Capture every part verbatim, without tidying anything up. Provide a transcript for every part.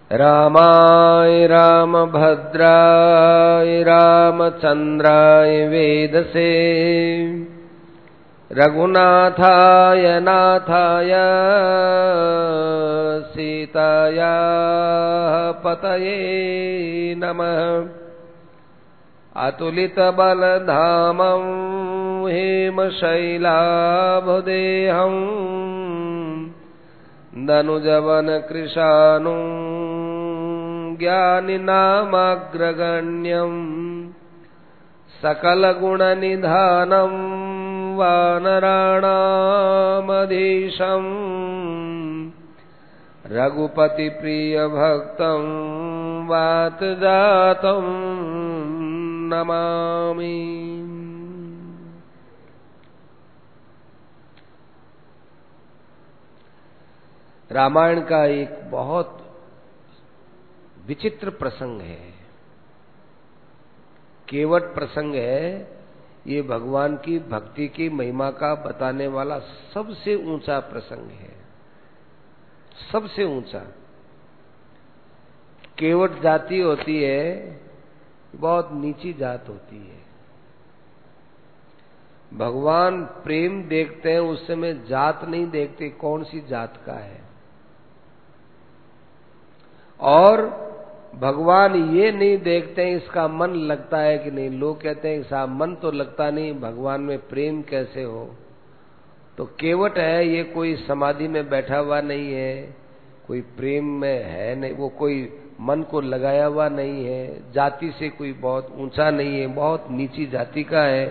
रामाय रामभद्राय रामचन्द्राय वेदसे रघुनाथाय नाथाय सीताया पतये नमः। अतुलितबलधामं हेमशैलाभदेहं दनुजवनकृशानुं ज्ञानिनामग्रगण्यं सकलगुणनिधानं वानराणामधीशं रघुपतिप्रियभक्तं वातजातं नमामि। रामायण का एक बहुत विचित्र प्रसंग है, केवट प्रसंग है। ये भगवान की भक्ति की महिमा का बताने वाला सबसे ऊंचा प्रसंग है, सबसे ऊंचा। केवट जाति होती है, बहुत नीची जात होती है। भगवान प्रेम देखते हैं, उस समय जात नहीं देखते कौन सी जात का है। और भगवान ये नहीं देखते हैं इसका मन लगता है कि नहीं। लोग कहते हैं इसका मन तो लगता नहीं, भगवान में प्रेम कैसे हो। तो केवट है, ये कोई समाधि में बैठा हुआ नहीं है, कोई प्रेम में है नहीं, वो कोई मन को लगाया हुआ नहीं है, जाति से कोई बहुत ऊंचा नहीं है, बहुत नीची जाति का है।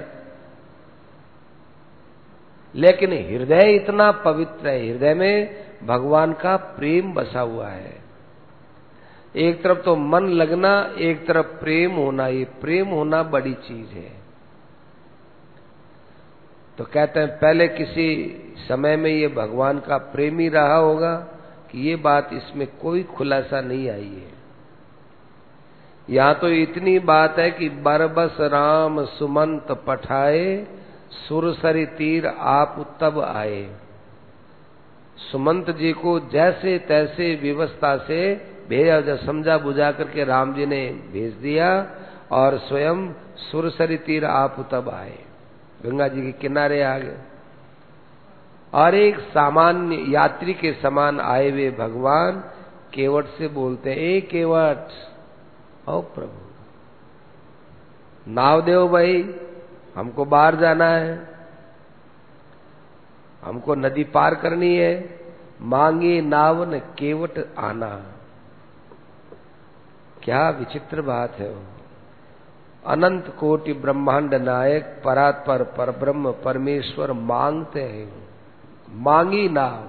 लेकिन हृदय इतना पवित्र है, हृदय में भगवान का प्रेम बसा हुआ है। एक तरफ तो मन लगना, एक तरफ प्रेम होना, ये प्रेम होना बड़ी चीज है। तो कहते हैं पहले किसी समय में ये भगवान का प्रेमी रहा होगा कि ये बात इसमें कोई खुलासा नहीं आई है। यहां तो इतनी बात है कि बरबस राम सुमंत पठाए, सुरसरी तीर आप तब आए। सुमंत जी को जैसे तैसे व्यवस्था से भेजा, जब समझा बुझा करके राम जी ने भेज दिया और स्वयं सुरसरी तीर आप तब आए, गंगा जी के किनारे आ गए। और एक सामान्य यात्री के समान आए हुए भगवान केवट से बोलते हैं, ए केवट, ओ प्रभु नाव देव भाई, हमको बाहर जाना है, हमको नदी पार करनी है। मांगे नाव न केवट आना। क्या विचित्र बात है। अनंत कोटि ब्रह्मांड नायक परात्पर परब्रह्म परमेश्वर मांगते हैं, मांगी नाव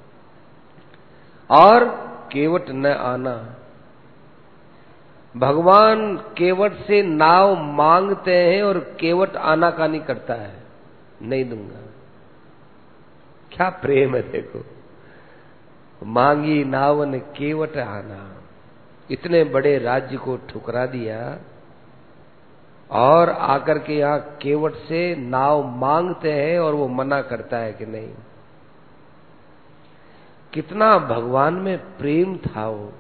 और केवट न आना। भगवान केवट से नाव मांगते हैं और केवट आना का नहीं करता है, नहीं दूंगा। क्या प्रेम है देखो, मांगी नाव न केवट आना। इतने बड़े राज्य को ठुकरा दिया और आकर के यहाँ केवट से नाव मांगते हैं और वो मना करता है कि नहीं। कितना भगवान में प्रेम था वो।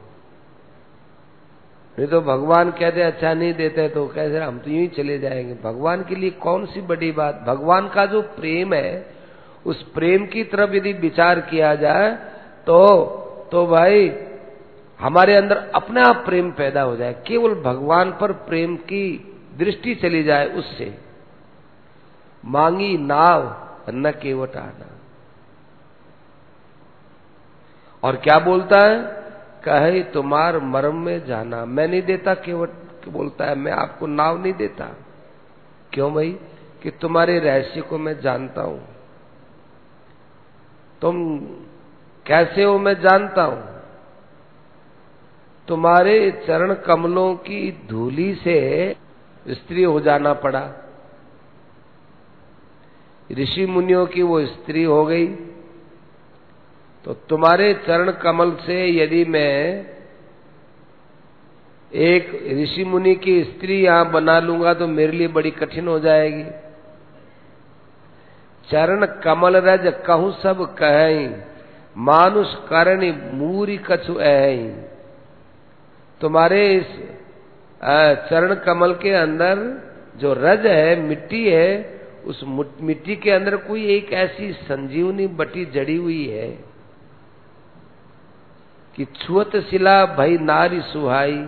नहीं तो भगवान कहते अच्छा नहीं देते तो कैसे, हम तो यूं ही चले जाएंगे। भगवान के लिए कौन सी बड़ी बात। भगवान का जो प्रेम है, उस प्रेम की तरफ यदि विचार किया जाए तो तो भाई हमारे अंदर अपने आप प्रेम पैदा हो जाए। केवल भगवान पर प्रेम की दृष्टि चली जाए उससे। मांगी नाव न केवट आना। और क्या बोलता है, कहे तुम्हार मर्म में जाना। मैं नहीं देता, केवट बोलता है मैं आपको नाव नहीं देता। क्यों भाई, कि तुम्हारे रहस्य को मैं जानता हूं। तुम कैसे हो मैं जानता हूं। तुम्हारे चरण कमलों की धूली से स्त्री हो जाना पड़ा। ऋषि मुनियों की वो स्त्री हो गई, तो तुम्हारे चरण कमल से यदि मैं एक ऋषि मुनि की स्त्री यहां बना लूंगा तो मेरे लिए बड़ी कठिन हो जाएगी। चरण कमल रज कहूं सब कहें, मानुष करणी मूरी कछु ऐ। तुम्हारे इस चरण कमल के अंदर जो रज है, मिट्टी है, उस मिट्टी के अंदर कोई एक ऐसी संजीवनी बटी जड़ी हुई है कि छुअत शिला भई नारी सुहाई।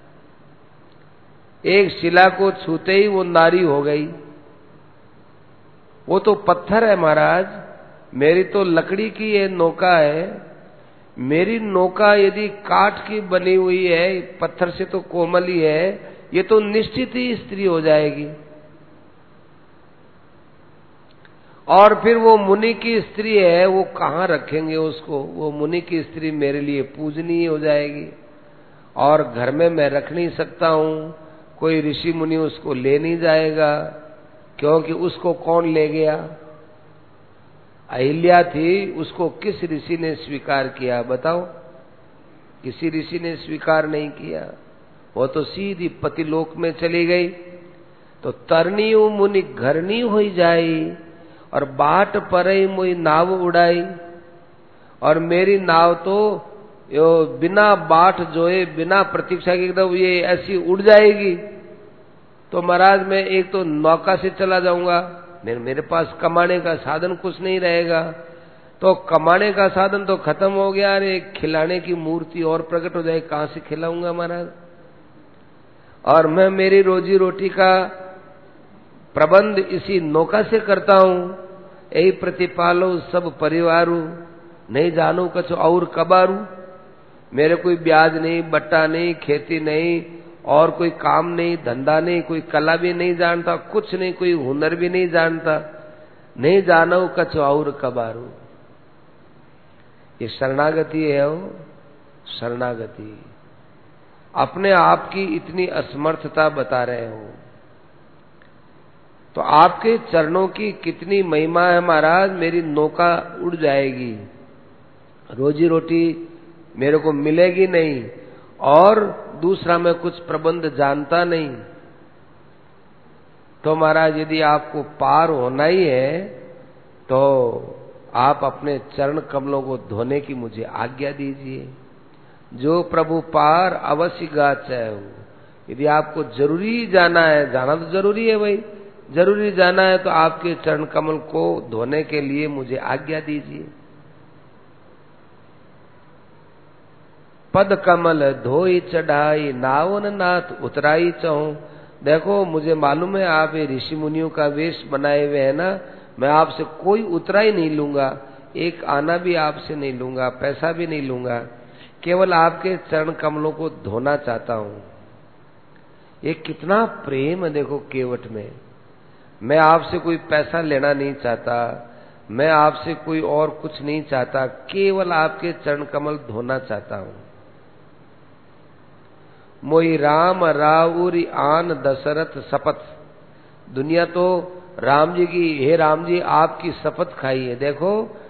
एक शिला को छूते ही वो नारी हो गई। वो तो पत्थर है महाराज, मेरी तो लकड़ी की ये नौका है। मेरी नौका यदि काठ की बनी हुई है, पत्थर से तो कोमल ही है, ये तो निश्चित ही स्त्री हो जाएगी। और फिर वो मुनि की स्त्री है, वो कहाँ रखेंगे उसको? वो मुनि की स्त्री मेरे लिए पूजनीय हो जाएगी और घर में मैं रख नहीं सकता हूं। कोई ऋषि मुनि उसको ले नहीं जाएगा, क्योंकि उसको कौन ले गया? अहिल्या थी, उसको किस ऋषि ने स्वीकार किया बताओ? किसी ऋषि ने स्वीकार नहीं किया। वो तो सीधी पतिलोक में चली गई। तो तरनी मुनि घरनी हो जाई और बाट परई मोई नाव उड़ाई। और मेरी नाव तो यो बिना बाट जोए, बिना प्रतीक्षा के एकदम ये ऐसी उड़ जाएगी। तो महाराज मैं एक तो नौका से चला जाऊंगा, मेरे पास कमाने का साधन कुछ नहीं रहेगा। तो कमाने का साधन तो खत्म हो गया, अरे खिलाने की मूर्ति और प्रकट हो जाए, कहां से खिलाऊंगा महाराज? और मैं मेरी रोजी रोटी का प्रबंध इसी नौका से करता हूं। यही प्रतिपालो सब परिवारू, नहीं जानू कछ और कबारू। मेरे कोई ब्याज नहीं, बट्टा नहीं, खेती नहीं, और कोई काम नहीं, धंधा नहीं, कोई कला भी नहीं जानता, कुछ नहीं, कोई हुनर भी नहीं जानता। नहीं जानो कछ और कबारू। ये शरणागति है, वो शरणागति। अपने आप की इतनी असमर्थता बता रहे हो, तो आपके चरणों की कितनी महिमा है महाराज। मेरी नौका उड़ जाएगी, रोजी रोटी मेरे को मिलेगी नहीं, और दूसरा मैं कुछ प्रबंध जानता नहीं। तो महाराज यदि आपको पार होना ही है तो आप अपने चरण कमलों को धोने की मुझे आज्ञा दीजिए। जो प्रभु पार अवश्य गाचै। यदि आपको जरूरी जाना है, जाना तो जरूरी है भाई, जरूरी जाना है तो आपके चरण कमल को धोने के लिए मुझे आज्ञा दीजिए। पद कमल धोई चढ़ाई, नावन नाथ उतराई चहूं। देखो मुझे मालूम है आप ये ऋषि मुनियों का वेश बनाए हुए है ना, मैं आपसे कोई उतराई नहीं लूंगा, एक आना भी आपसे नहीं लूंगा, पैसा भी नहीं लूंगा, केवल आपके चरण कमलों को धोना चाहता हूं। ये कितना प्रेम है देखो केवट में। मैं आपसे कोई पैसा लेना नहीं चाहता, मैं आपसे कोई और कुछ नहीं चाहता, केवल आपके चरण कमल धोना चाहता हूं। मोई राम राउरी आन दशरथ शपथ। दुनिया तो राम जी की, हे राम जी आपकी शपथ खाई है। देखो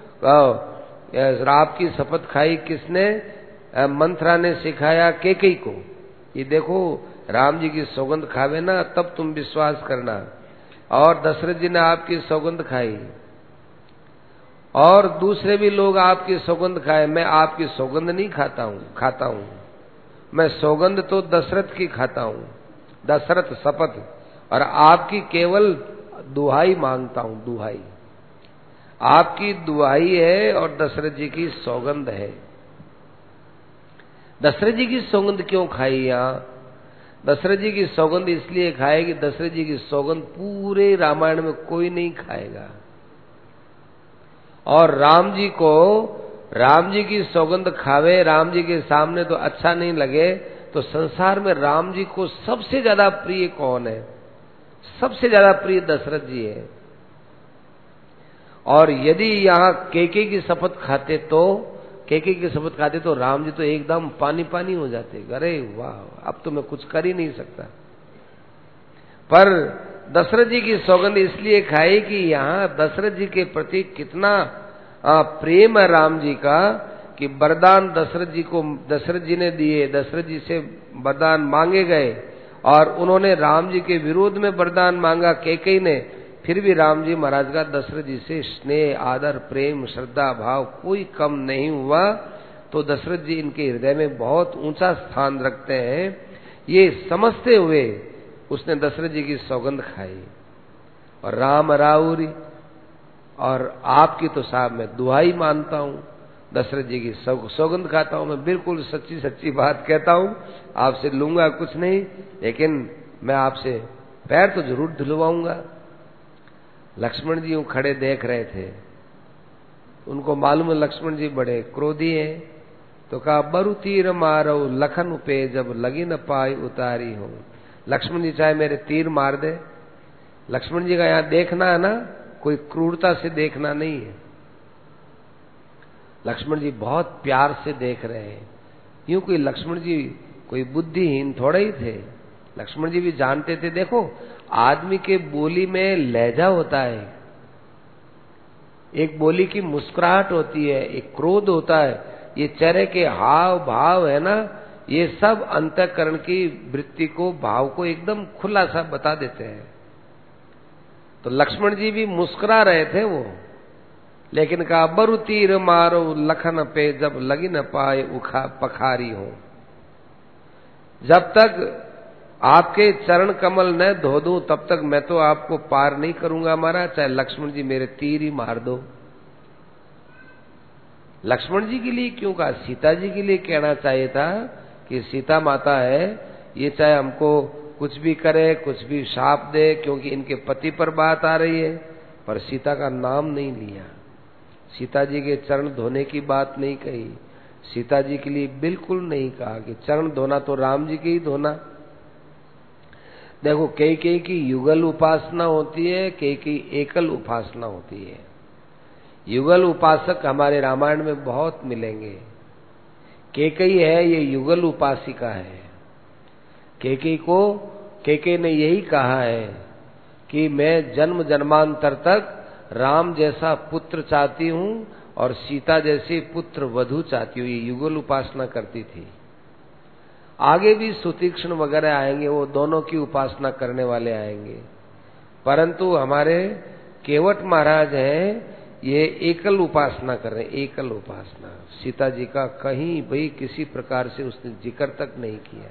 आपकी शपथ खाई किसने? मंत्रा ने सिखाया केकई को। ये देखो राम जी की सौगंध खावे ना तब तुम विश्वास करना। और दशरथ जी ने आपकी सौगंध खाई, और दूसरे भी लोग आपकी सौगंध खाए। मैं आपकी सौगंध नहीं खाता हूं, खाता हूं मैं सौगंध तो दशरथ की खाता हूं, दशरथ शपथ, और आपकी केवल दुहाई मांगता हूं, दुहाई। आपकी दुहाई है और दशरथ जी की सौगंध है। दशरथ जी की सौगंध क्यों खाई यहां? दशरथ जी की सौगंध इसलिए खाए कि दशरथ जी की सौगंध पूरे रामायण में कोई नहीं खाएगा। और राम जी को, राम जी की सौगंध खावे, राम जी के सामने तो अच्छा नहीं लगे, तो संसार में राम जी को सबसे ज्यादा प्रिय कौन है? सबसे ज्यादा प्रिय दशरथ जी है। और यदि यहाँ केके की शपथ खाते तो केके की शपथ खाते तो राम जी तो एकदम पानी पानी हो जाते। अरे वाह, अब तो मैं कुछ कर ही नहीं सकता। पर दशरथ जी की सौगंध इसलिए खाई कि यहाँ दशरथ जी के प्रति कितना प्रेम है राम जी का, कि वरदान दशरथ जी को दशरथ जी ने दिए, दशरथ जी से वरदान मांगे गए, और उन्होंने राम जी के विरोध में वरदान मांगा केकई ने, फिर भी राम जी महाराज का दशरथ जी से स्नेह, आदर, प्रेम, श्रद्धा भाव कोई कम नहीं हुआ। तो दशरथ जी इनके हृदय में बहुत ऊंचा स्थान रखते हैं। ये समझते हुए उसने दशरथ जी की सौगंध खाई और राम राउरी और आपकी तो साहब मैं दुहाई मानता हूं, दशरथ जी की सौगंध खाता हूं, मैं बिल्कुल सच्ची सच्ची बात कहता हूं, आपसे लूंगा कुछ नहीं, लेकिन मैं आपसे पैर तो जरूर धुलवाऊंगा। लक्ष्मण जी यूं खड़े देख रहे थे, उनको मालूम है लक्ष्मण जी बड़े क्रोधी हैं, तो कहा बरु तीर मारो लखन पे जब लगी न पाई उतारी हो। लक्ष्मण जी चाहे मेरे तीर मार दे, लक्ष्मण जी का यहां देखना है ना, कोई क्रूरता से देखना नहीं है। लक्ष्मण जी बहुत प्यार से देख रहे हैं। यूं कोई लक्ष्मण जी कोई बुद्धिहीन थोड़े ही थे, लक्ष्मण जी भी जानते थे। देखो आदमी के बोली में लहजा होता है, एक बोली की मुस्कुराहट होती है, एक क्रोध होता है, ये चेहरे के हाव भाव है ना, ये सब अंतःकरण की वृत्ति को, भाव को एकदम खुला सा बता देते हैं। तो लक्ष्मण जी भी मुस्कुरा रहे थे वो, लेकिन कहा बरु तीर मारो लखन पे जब लगी न पाए उखा पखारी हो। जब तक आपके चरण कमल न धो दूं तब तक मैं तो आपको पार नहीं करूंगा महाराज, चाहे लक्ष्मण जी मेरे तीर ही मार दो। लक्ष्मण जी के लिए क्यों कहा, सीता जी के लिए कहना चाहिए था कि सीता माता है, ये चाहे हमको कुछ भी करे, कुछ भी शाप दे, क्योंकि इनके पति पर बात आ रही है, पर सीता का नाम नहीं लिया, सीता जी के चरण धोने की बात नहीं कही, सीता जी के लिए बिल्कुल नहीं कहा कि चरण धोना तो राम जी के ही धोना। देखो कई कई की युगल उपासना होती है, कई कई एकल उपासना होती है। युगल उपासक हमारे रामायण में बहुत मिलेंगे। केकई है ये युगल उपासिका है। केकई को केकई ने यही कहा है कि मैं जन्म जन्मांतर तक राम जैसा पुत्र चाहती हूं और सीता जैसी पुत्र वधू चाहती हूं। ये युगल उपासना करती थी। आगे भी सुतीक्ष्ण वगैरह आएंगे, वो दोनों की उपासना करने वाले आएंगे, परंतु हमारे केवट महाराज हैं, ये एकल उपासना कर रहे हैं, एकल उपासना। सीता जी का कहीं भी किसी प्रकार से उसने जिक्र तक नहीं किया।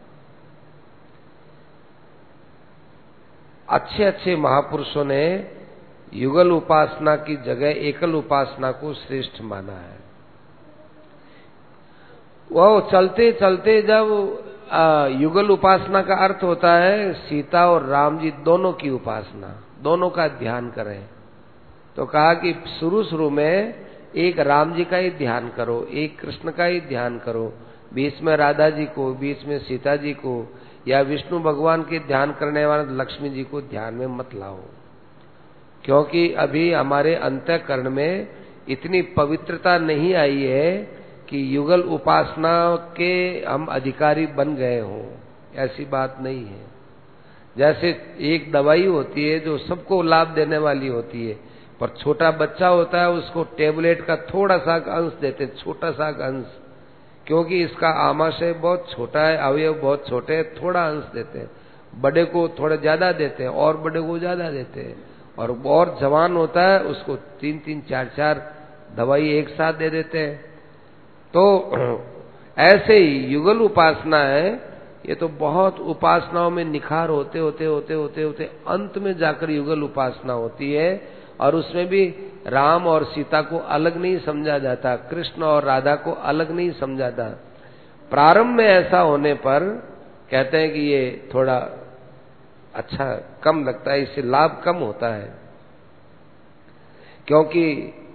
अच्छे अच्छे महापुरुषों ने युगल उपासना की जगह एकल उपासना को श्रेष्ठ माना है। वो चलते चलते जब आ, युगल उपासना का अर्थ होता है सीता और राम जी दोनों की उपासना, दोनों का ध्यान करें, तो कहा कि शुरू शुरू में एक राम जी का ही ध्यान करो, एक कृष्ण का ही ध्यान करो, बीच में राधा जी को, बीच में सीता जी को, या विष्णु भगवान के ध्यान करने वाले लक्ष्मी जी को ध्यान में मत लाओ, क्योंकि अभी हमारे अंतःकरण में इतनी पवित्रता नहीं आई है कि युगल उपासना के हम अधिकारी बन गए हों। ऐसी बात नहीं है। जैसे एक दवाई होती है जो सबको लाभ देने वाली होती है, पर छोटा बच्चा होता है उसको टेबलेट का थोड़ा सा अंश देते, छोटा सा अंश, क्योंकि इसका आमाशय बहुत छोटा है, अवयव बहुत छोटे हैं, थोड़ा अंश देते हैं। बड़े को थोड़ा ज्यादा देते हैं और बड़े को ज्यादा देते हैं, और और जवान होता है उसको तीन तीन चार चार दवाई एक साथ दे देते हैं। तो ऐसे ही युगल उपासना है, ये तो बहुत उपासनाओं में निखार होते होते होते होते होते अंत में जाकर युगल उपासना होती है, और उसमें भी राम और सीता को अलग नहीं समझा जाता, कृष्ण और राधा को अलग नहीं समझा जाता। प्रारंभ में ऐसा होने पर कहते हैं कि ये थोड़ा अच्छा कम लगता है, इससे लाभ कम होता है, क्योंकि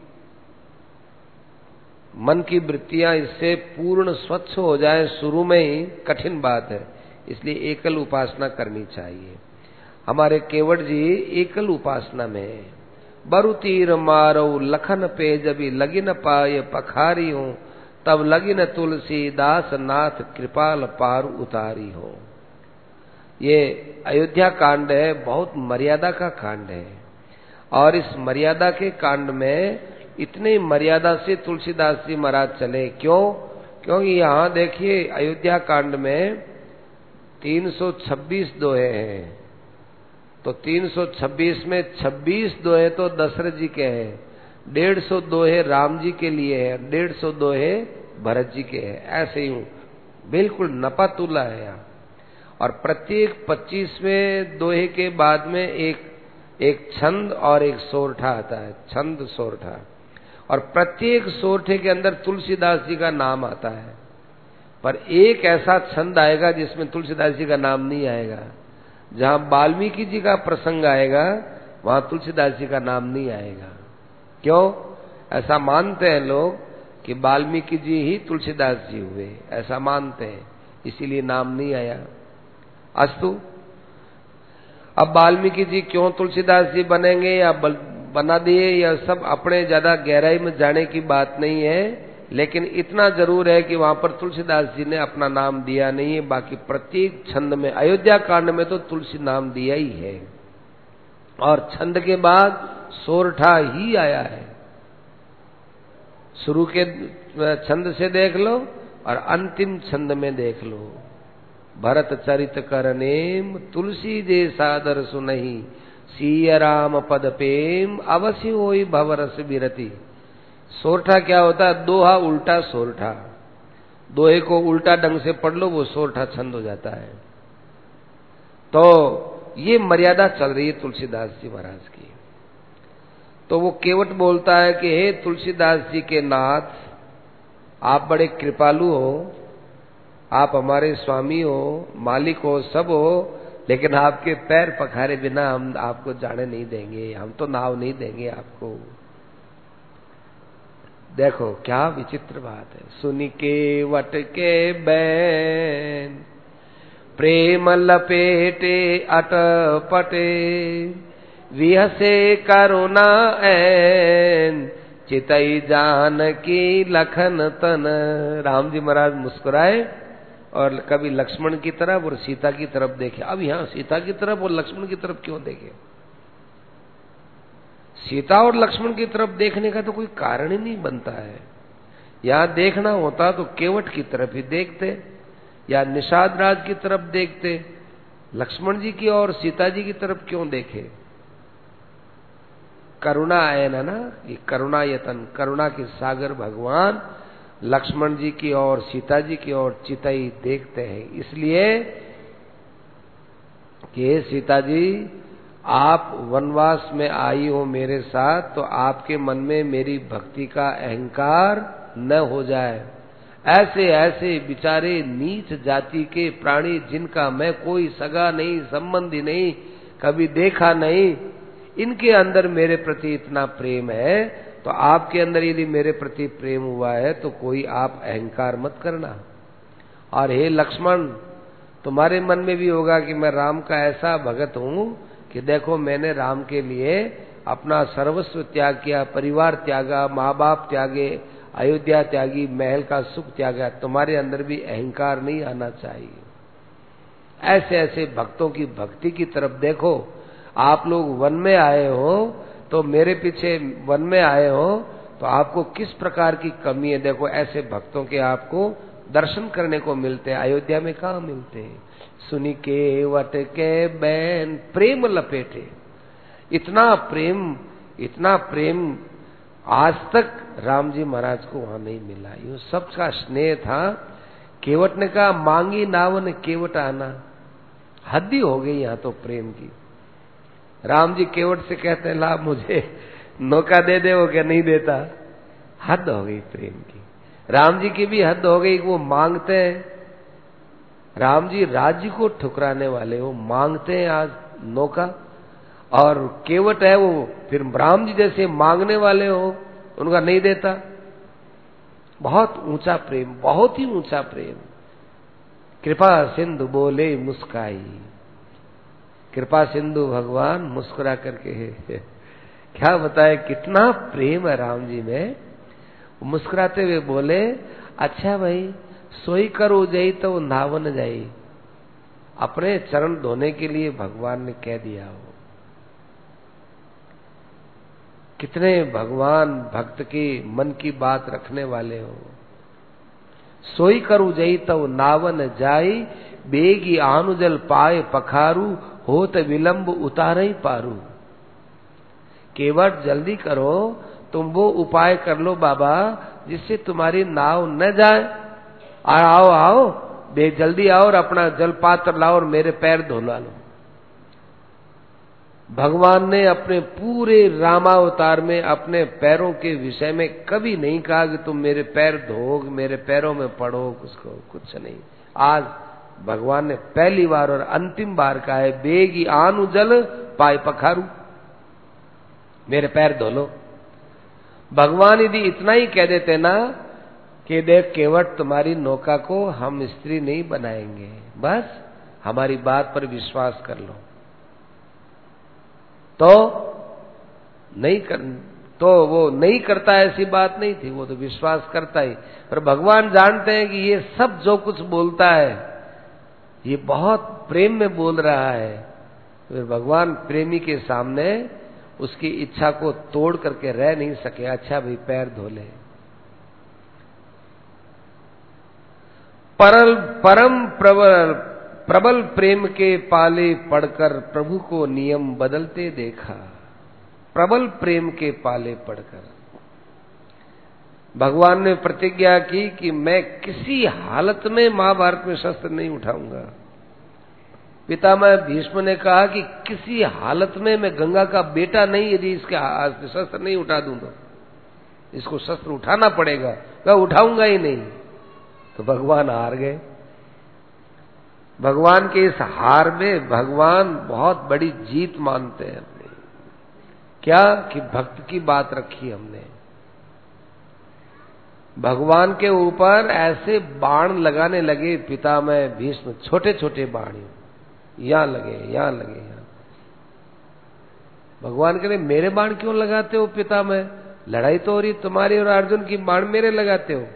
मन की वृत्तियां इससे पूर्ण स्वच्छ हो जाए शुरू में ही कठिन बात है, इसलिए एकल उपासना करनी चाहिए। हमारे केवट जी एकल उपासना में बरु तीर मारो लखन पे जबी लगी न पाए पखारी हो, तब लगी न तुलसी दास नाथ कृपाल पार उतारी हो। ये अयोध्या कांड है, बहुत मर्यादा का कांड है, और इस मर्यादा के कांड में इतनी मर्यादा से तुलसीदास जी महाराज चले। क्यों? क्योंकि यहाँ देखिए अयोध्या कांड में तीन सौ छब्बीस दोहे हैं, तो तीन सौ छब्बीस में छब्बीस दोहे तो दशरथ जी के हैं, डेढ़ सौ दोहे राम जी के लिए हैं, डेढ़ सौ दोहे भरत जी के है, ऐसे ही बिल्कुल नपातुला है यहाँ। और प्रत्येक पच्चीसवें दोहे के बाद में एक एक छंद और एक सोरठा आता है, छंद सोरठा, और प्रत्येक सोरठे के अंदर तुलसीदास जी का नाम आता है, पर एक ऐसा छंद आएगा जिसमें तुलसीदास जी का नाम नहीं आएगा। जहां वाल्मीकि जी का प्रसंग आएगा वहां तुलसीदास जी का नाम नहीं आएगा। क्यों? ऐसा मानते हैं लोग कि वाल्मीकि जी ही तुलसीदास जी हुए, ऐसा मानते हैं, इसीलिए नाम नहीं आया। अस्तु, अब वाल्मीकि जी क्यों तुलसीदास जी बनेंगे या बना दिए, यह सब अपने ज्यादा गहराई में जाने की बात नहीं है, लेकिन इतना जरूर है कि वहां पर तुलसीदास जी ने अपना नाम दिया नहीं है। बाकी प्रत्येक छंद में, अयोध्या कांड में तो तुलसी नाम दिया ही है, और छंद के बाद सोरठा ही आया है। शुरू के छंद से देख लो और अंतिम छंद में देख लो, भरत चरित करनेम तुलसी जे सादर सुनहि, सिय राम पद प्रेम अवश्य होई भवरस बिरति। सोरठा क्या होता है? दोहा उल्टा सोरठा। दोहे को उल्टा ढंग से पढ़ लो, वो सोरठा छंद हो जाता है। तो ये मर्यादा चल रही है तुलसीदास जी महाराज की। तो वो केवट बोलता है कि हे तुलसीदास जी के नाथ, आप बड़े कृपालु हो, आप हमारे स्वामी हो, मालिक हो, सब हो, लेकिन आपके पैर पखारे बिना हम आपको जाने नहीं देंगे, हम तो नाव नहीं देंगे आपको। देखो क्या विचित्र बात है। सुनी केवट के बैन प्रेम लपेटे अटपटे, विहसे करुणा ऐन चितई जानकी लखन तन। राम जी महाराज मुस्कुराए और कभी लक्ष्मण की तरफ और सीता की तरफ देखे। अब यहां सीता की तरफ और लक्ष्मण की तरफ क्यों देखे? सीता और लक्ष्मण की तरफ देखने का तो कोई कारण ही नहीं बनता है। यहां देखना होता तो केवट की तरफ ही देखते, या निषाद राज की तरफ देखते। लक्ष्मण जी की और सीता जी की तरफ क्यों देखे? करुणा है ना ना, ये करुणा यतन, करुणा के सागर भगवान लक्ष्मण जी की और सीता जी की और चितई देखते हैं। इसलिए कि सीता जी, आप वनवास में आई हो मेरे साथ, तो आपके मन में मेरी भक्ति का अहंकार न हो जाए। ऐसे ऐसे बेचारे नीच जाति के प्राणी, जिनका मैं कोई सगा नहीं, संबंधी नहीं, कभी देखा नहीं, इनके अंदर मेरे प्रति इतना प्रेम है, तो आपके अंदर यदि मेरे प्रति प्रेम हुआ है तो कोई आप अहंकार मत करना। और हे लक्ष्मण, तुम्हारे मन में भी होगा कि मैं राम का ऐसा भगत हूं कि देखो मैंने राम के लिए अपना सर्वस्व त्याग किया, परिवार त्यागा, माँ बाप त्यागे, अयोध्या त्यागी, महल का सुख त्यागा। तुम्हारे अंदर भी अहंकार नहीं आना चाहिए। ऐसे ऐसे भक्तों की भक्ति की तरफ देखो। आप लोग वन में आए हो तो मेरे पीछे वन में आए हो तो आपको किस प्रकार की कमी है? देखो ऐसे भक्तों के आपको दर्शन करने को मिलते हैं, अयोध्या में कहाँ मिलते हैं। सुनी केवट के बैन प्रेम लपेटे, इतना प्रेम, इतना प्रेम आज तक राम जी महाराज को वहां नहीं मिला। ये सबका स्नेह था। केवट ने कहा मांगी नावन केवट आना, हद ही हो गई यहाँ तो प्रेम की। राम जी केवट से कहते हैं ला मुझे नौका दे दे, वो क्या नहीं देता। हद हो गई प्रेम की। राम जी की भी हद हो गई, वो मांगते हैं। राम जी राज्य को ठुकराने वाले हो, मांगते हैं आज नौका, और केवट है वो फिर राम जी जैसे मांगने वाले हो, उनका नहीं देता। बहुत ऊंचा प्रेम, बहुत ही ऊंचा प्रेम। कृपा सिंधु बोले मुस्काई, कृपा सिंधु भगवान मुस्कुरा करके है। क्या बताए कितना प्रेम है राम जी में। मुस्कुराते हुए बोले अच्छा भाई सोई करो जाई तो नावन जाई। अपने चरण धोने के लिए भगवान ने कह दिया हो। कितने भगवान भक्त की मन की बात रखने वाले हो। सोई करू जाई तो नावन जाई, बेगी आनुजल पाए पखारू, होत विलंब उतारे ही पारू। केवट जल्दी करो, तुम वो उपाय कर लो बाबा जिससे तुम्हारी नाव न जाए। आओ आओ बे जल्दी आओ और अपना जल पात्र लाओ और मेरे पैर धुला लो। भगवान ने अपने पूरे रामावतार में अपने पैरों के विषय में कभी नहीं कहा कि तुम मेरे पैर धो, मेरे पैरों में पड़ो, उसको कुछ नहीं। आज भगवान ने पहली बार और अंतिम बार कहा है, बेगी आनु जल पाए पखारू, मेरे पैर धो लो। भगवान यदि इतना ही कह देते ना कि देख केवट तुम्हारी नौका को हम स्त्री नहीं बनाएंगे, बस हमारी बात पर विश्वास कर लो, तो नहीं कर, तो वो नहीं करता ऐसी बात नहीं थी, वो तो विश्वास करता ही। पर भगवान जानते हैं कि ये सब जो कुछ बोलता है ये बहुत प्रेम में बोल रहा है। फिर भगवान प्रेमी के सामने उसकी इच्छा को तोड़ करके रह नहीं सके। अच्छा भाई पैर धो ले। परल परम प्रबल प्रबल प्रेम के पाले पड़कर प्रभु को नियम बदलते देखा। प्रबल प्रेम के पाले पड़कर भगवान ने प्रतिज्ञा की कि मैं किसी हालत में महाभारत में शस्त्र नहीं उठाऊंगा। पितामह भीष्म ने कहा कि किसी हालत में मैं गंगा का बेटा नहीं, यदि इसके हाथ से शस्त्र नहीं उठा दूं तो इसको शस्त्र उठाना पड़ेगा, मैं उठाऊंगा ही नहीं। तो भगवान हार गए। भगवान के इस हार में भगवान बहुत बड़ी जीत मानते हैं अपने। क्या कि भक्त की बात रखी हमने। भगवान के ऊपर ऐसे बाण लगाने लगे पितामह भीष्म, छोटे छोटे बाण, यहां लगे यहां लगे यहां। भगवान कह रहे मेरे बाण क्यों लगाते हो पितामह, लड़ाई तो हो रही तुम्हारी और अर्जुन की, बाण मेरे लगाते हो।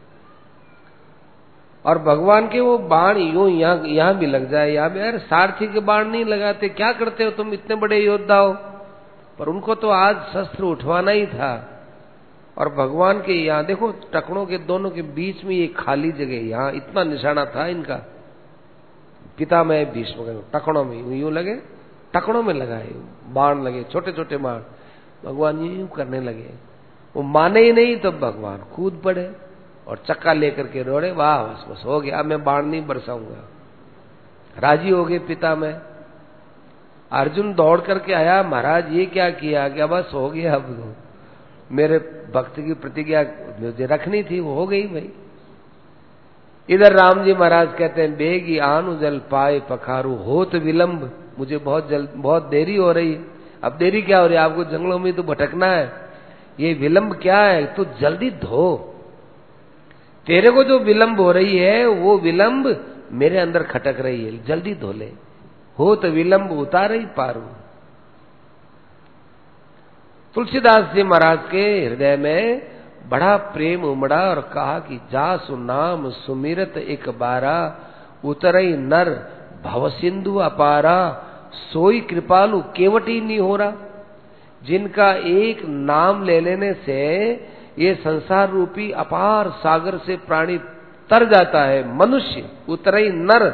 और भगवान के वो बाण यूं यहां यहां भी लग जाए, यहां भी। यार सारथी के बाण नहीं लगाते, क्या करते हो तुम, इतने बड़े योद्धा हो। पर उनको तो आज शस्त्र उठवाना ही था। और भगवान के यहां देखो टकड़ों के दोनों के बीच में ये खाली जगह, यहां इतना निशाना था इनका। पितामह भीष्म टकड़ों में यूं लगे, टकड़ों में लगाए बाण लगे, छोटे छोटे बाण। भगवान यूं करने लगे, वो माने ही नहीं तो भगवान कूद पड़े और चक्का लेकर के रोड़े, वाह बस बस हो गया, अब मैं बाण नहीं बरसाऊंगा। राजी हो गए पितामह। अर्जुन दौड़ करके आया, महाराज ये क्या किया, क्या बस हो गया, अब मेरे भक्त की प्रतिज्ञा मुझे रखनी थी, वो हो गई भाई। इधर राम जी महाराज कहते हैं, बेगी आनु जल पाए पखारू होत विलंब, मुझे बहुत जल्द बहुत देरी हो रही है। अब देरी क्या हो रही है, आपको जंगलों में तो भटकना है, ये विलंब क्या है, तो जल्दी धो। तेरे को जो विलंब हो रही है वो विलंब मेरे अंदर खटक रही है, जल्दी धो ले। हो तो विलंब उतार ही पारू। तुलसीदास जी महाराज के हृदय में बड़ा प्रेम उमड़ा और कहा कि जा सुनाम सुमिरत एक बारा, उतरई नर भव सिंधु अपारा, सोई कृपालु केवटी निहोरा। जिनका एक नाम ले लेने से ये संसार रूपी अपार सागर से प्राणी तर जाता है, मनुष्य उतरई नर,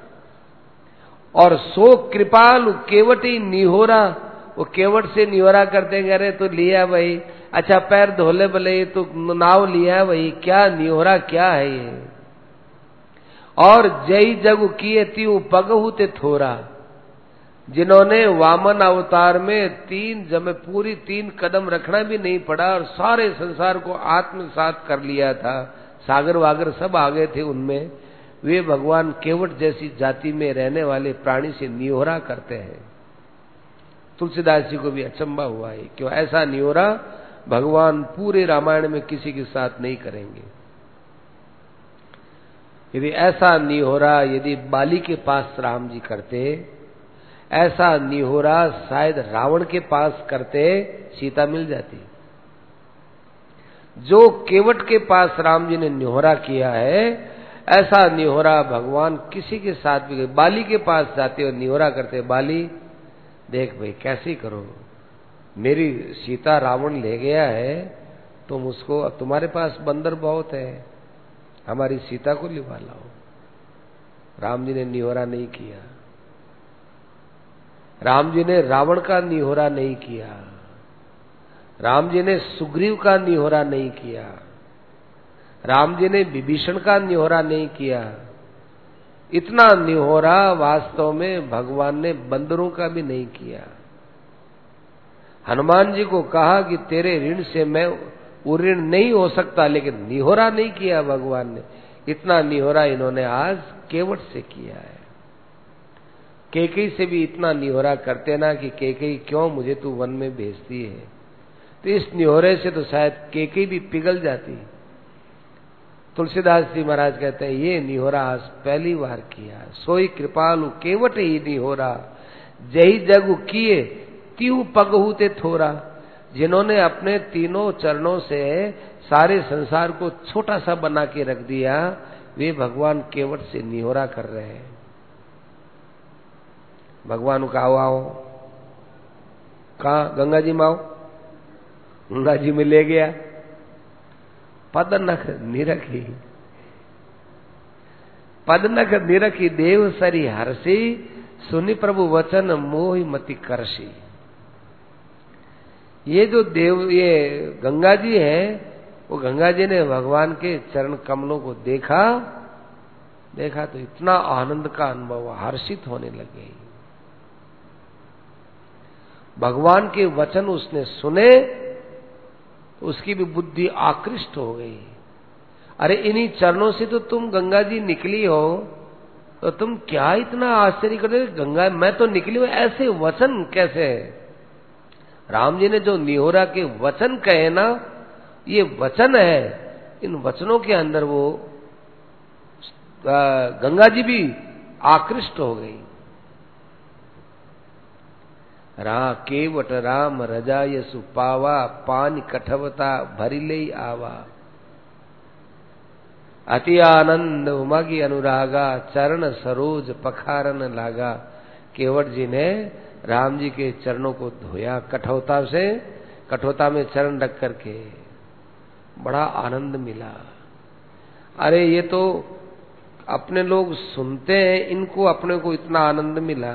और सो कृपालु केवटी निहोरा। वो केवट से निहोरा करते हैं, अरे तो लिया भाई, अच्छा पैर धोले भले, ये तो नाव लिया भाई, क्या निहोरा क्या है ये। और जय जगु किए त्यू पगहु ते थोरा, जिन्होंने वामन अवतार में तीन जब पूरी तीन कदम रखना भी नहीं पड़ा और सारे संसार को आत्मसात कर लिया था, सागर वागर सब आ गए थे उनमें, वे भगवान केवट जैसी जाति में रहने वाले प्राणी से निहोरा करते हैं। तुलसीदास जी को भी अचंबा हुआ है, क्यों ऐसा निहोरा भगवान पूरे रामायण में किसी के साथ नहीं करेंगे। यदि ऐसा निहोरा यदि बाली के पास राम जी करते, ऐसा निहोरा शायद रावण के पास करते, सीता मिल जाती। जो केवट के पास राम जी ने निहोरा किया है, ऐसा निहोरा भगवान किसी के साथ भी, बाली के पास जाते और निहोरा करते, बाली देख भाई कैसे करो, मेरी सीता रावण ले गया है, तुम उसको, अब तुम्हारे पास बंदर बहुत है, हमारी सीता को लिवा लाओ। राम जी ने निहोरा नहीं किया, राम जी ने रावण का निहोरा नहीं किया, राम जी ने सुग्रीव का निहोरा नहीं किया, राम जी ने विभीषण का निहोरा नहीं किया, इतना निहोरा वास्तव में भगवान ने बंदरों का भी नहीं किया। हनुमान जी को कहा कि तेरे ऋण से मैं वो ऋण नहीं हो सकता, लेकिन निहोरा नहीं किया भगवान ने। इतना निहोरा इन्होंने आज केवट से किया है। कैकेयी से भी इतना निहोरा करते ना कि कैकेयी क्यों मुझे तू वन में भेजती है, तो इस निहोरे से तो शायद कैकेयी भी पिघल जाती। तुलसीदास जी महाराज कहते हैं ये निहोरा आज पहली बार किया, सोई कृपालु केवट ही निहोरा, जही जगु किए तीऊ पगहू ते थोरा। जिन्होंने अपने तीनों चरणों से सारे संसार को छोटा सा बना के रख दिया, वे भगवान केवट से निहोरा कर रहे हैं। भगवान का आओ आओ कहा गंगा जी में आओ, गंगा जी में ले गया, पद नख निरखी, पद नख निरखी देव सरी हर्षी, सुनि प्रभु वचन मोहि मति करसी। ये जो देव ये गंगा जी है, वो गंगा जी ने भगवान के चरण कमलों को देखा, देखा तो इतना आनंद का अनुभव, हर्षित होने लगे। भगवान के वचन उसने सुने तो उसकी भी बुद्धि आकृष्ट हो गई। अरे इन्हीं चरणों से तो तुम गंगा जी निकली हो, तो तुम क्या इतना आश्चर्य कर रहे हो? गंगा मैं तो निकली हूं, ऐसे वचन कैसे? राम जी ने जो निहोरा के वचन कहे ना, ये वचन है, इन वचनों के अंदर वो गंगा जी भी आकृष्ट हो गई। रा केवट राम रजाय सुपावा, पान कठवता भरिले आवा। अति आनंद उमगी अनुरागा, चरण सरोज पखारन लागा। केवट जी ने राम जी के चरणों को धोया कठौता से, कठौता में चरण रख करके, बड़ा आनंद मिला। अरे ये तो अपने लोग सुनते हैं, इनको अपने को इतना आनंद मिला,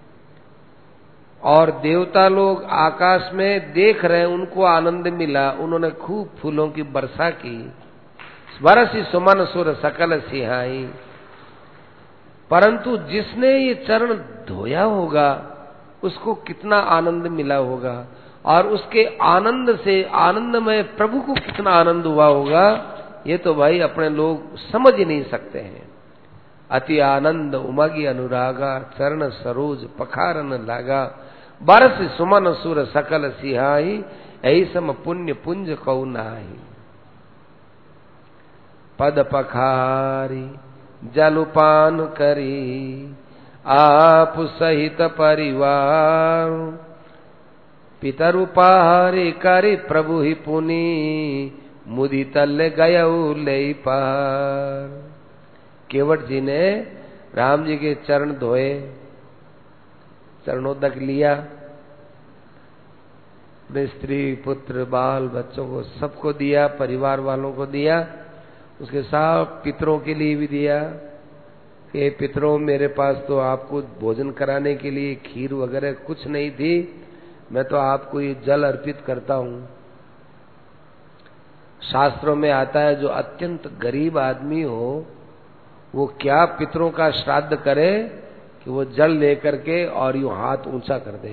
और देवता लोग आकाश में देख रहे हैं, उनको आनंद मिला। उन्होंने खूब फूलों की वर्षा की। बरसी सुमन सुर सकल सिहाई। परंतु जिसने ये चरण धोया होगा उसको कितना आनंद मिला होगा, और उसके आनंद से आनंदमय प्रभु को कितना आनंद हुआ होगा, ये तो भाई अपने लोग समझ ही नहीं सकते हैं। अति आनंद उमगी अनुरागा, चरण सरोज पखारन लागा। बरस सुमन सुर सकल सिहाई, ऐसम पुण्य पुंज कौ नाही। पद पखारी जलपान करी, आप सहित परिवार। पितर उपहारी करी प्रभु ही पुनि, मुदी तल गयऊ ले पार। केवट जी ने राम जी के चरण धोए, चरणोदक लिया, अपने स्त्री पुत्र बाल बच्चों को सबको दिया, परिवार वालों को दिया, उसके साथ पितरों के लिए भी दिया कि पितरों मेरे पास तो आपको भोजन कराने के लिए खीर वगैरह कुछ नहीं थी, मैं तो आपको ये जल अर्पित करता हूं। शास्त्रों में आता है जो अत्यंत गरीब आदमी हो वो क्या पितरों का श्राद्ध करे कि वो जल लेकर के और यूं हाथ ऊंचा कर दे,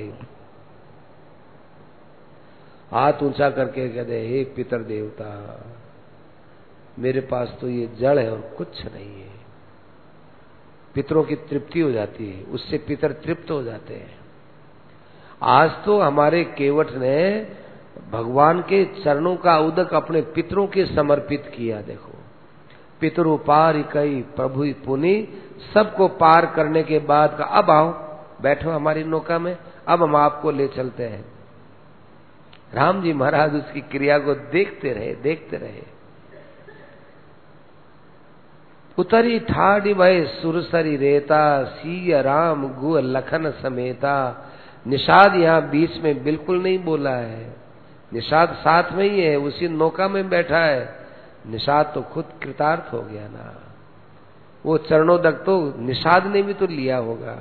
हाथ ऊंचा करके कह दे हे पितर देवता, मेरे पास तो ये जल है और कुछ नहीं है। पितरों की तृप्ति हो जाती है, उससे पितर तृप्त हो जाते हैं। आज तो हमारे केवट ने भगवान के चरणों का उदक अपने पितरों के समर्पित किया। देखो, पितरु पार कई प्रभु पुनि, सबको पार करने के बाद का अब आओ बैठो हमारी नौका में, अब हम आपको ले चलते हैं। राम जी महाराज उसकी क्रिया को देखते रहे देखते रहे। उतरी ठाडी भय सुरसरी रेता, सिय राम गु लखन समेता। निषाद यहाँ बीच में बिल्कुल नहीं बोला है, निषाद साथ में ही है, उसी नौका में बैठा है। निषाद तो खुद कृतार्थ हो गया ना, वो चरणोदक तो निषाद ने भी तो लिया होगा।